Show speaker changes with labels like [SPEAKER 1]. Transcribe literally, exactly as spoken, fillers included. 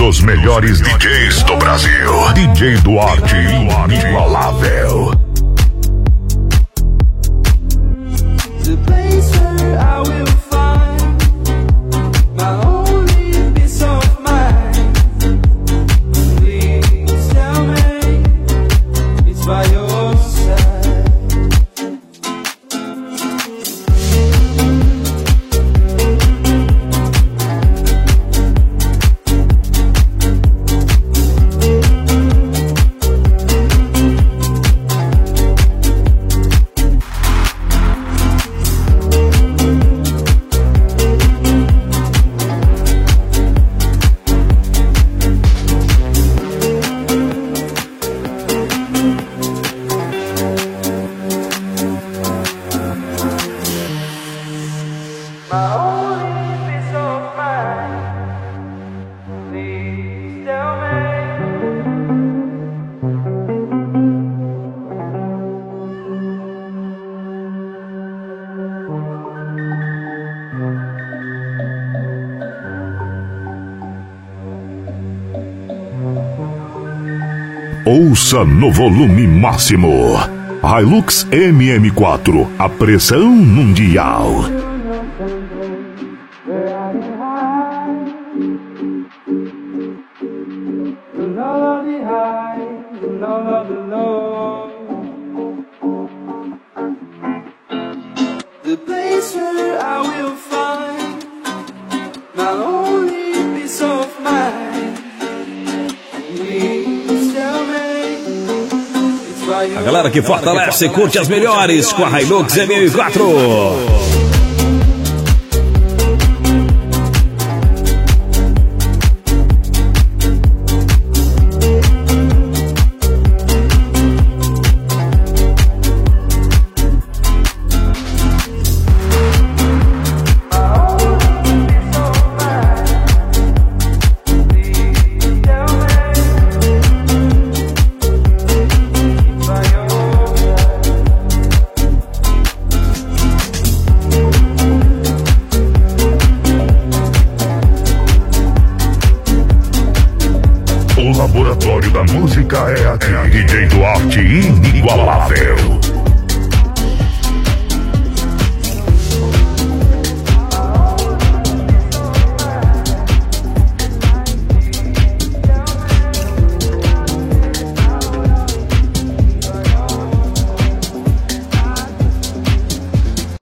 [SPEAKER 1] os melhores D Js do Brasil. D J Duarte, inigualável.
[SPEAKER 2] The place where I will find my only peace of mind. Please tell me it's by your side.
[SPEAKER 1] Ouça no volume máximo. Hilux M M quatro, a pressão mundial.
[SPEAKER 2] The place where I will find my only peace of mind. Please tell me it's by your
[SPEAKER 3] A galera que fortalece, curte as melhores com a Hilux M M quatro.
[SPEAKER 1] O laboratório da música é aqui. D J Duarte, inigualável.